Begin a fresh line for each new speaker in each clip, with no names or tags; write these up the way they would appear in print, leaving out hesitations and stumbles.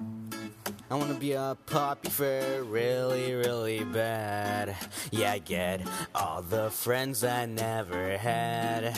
I wanna be a poppy fur really, really bad. Yeah, I get all the friends I never had.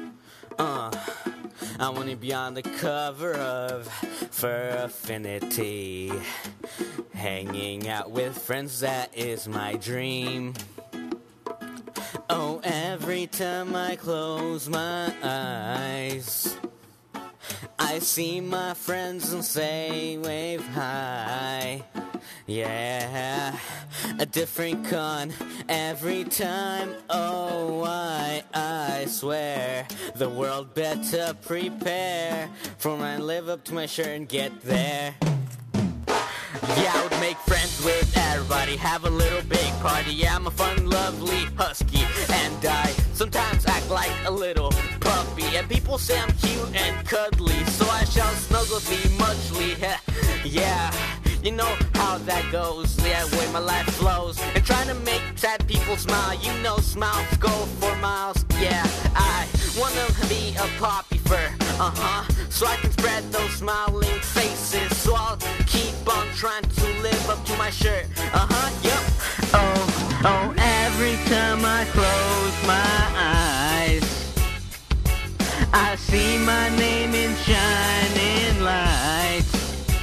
I wanna be on the cover of Fur Affinity. Hanging out with friends, that is my dream. Oh, every time I close my eyes, I see my friends and say wave hi. Yeah, a different con every time. Oh, I swear the world better prepare for when I live up to my shirt and get there. Yeah, I would make friends with everybody, have a little big party. Yeah, I'm a fun, lovely husky, and I sometimes act like a little puppy. And people say I'm cute and cuddly, so I shall snuggle thee muchly. Yeah, you know how that goes. Yeah, the way my life flows, and trying to make sad people smile. You know, smiles go for miles. Yeah, I wanna be a poppy fur, so I can spread those smiling faces. So I'll keep on trying to live up to my shirt. Yup. Oh, every time I close my eyes, I see my name in shining lights.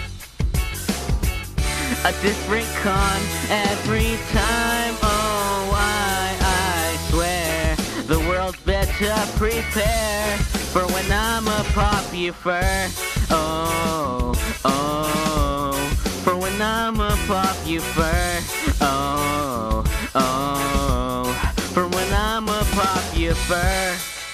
A different con every time. Oh, I swear the world better prepare for when I'm a poppy fur. Oh, for when I'm a poppy fur. Oh, for when I'm a poppy fur.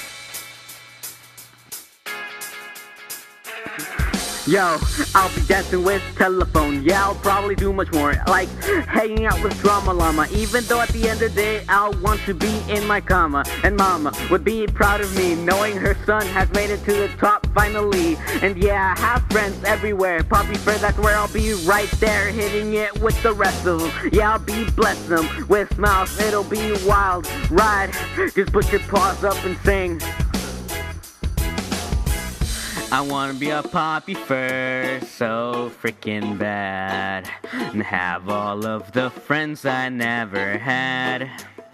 Yo, I'll be dancing with telephone. Yeah, I'll probably do much more, like hanging out with Drama Llama. Even though at the end of the day I'll want to be in my comma. And mama would be proud of me, knowing her son has made it to the top finally. And yeah, I have friends everywhere. Poppy fur, that's where I'll be, right there, hitting it with the rest of them. Yeah, I'll be blessing them with smiles. It'll be a wild ride. Just put your paws up and sing.
I wanna be a poppy fur so freaking bad, and have all of the friends I never had.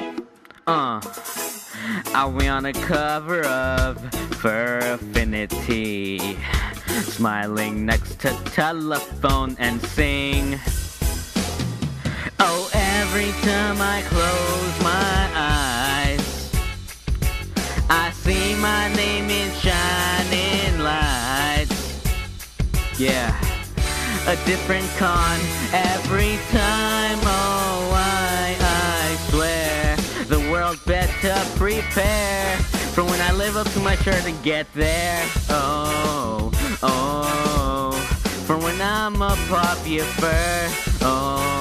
I'll be on the cover of Fur Affinity, smiling next to telephone and sing. Oh, every time I close my eyes, I see my name in shining lights. Yeah, a different con every time. Oh, I swear the world better prepare for when I live up to my shirt and get there. Oh, for when I'm a poppy fur. Oh.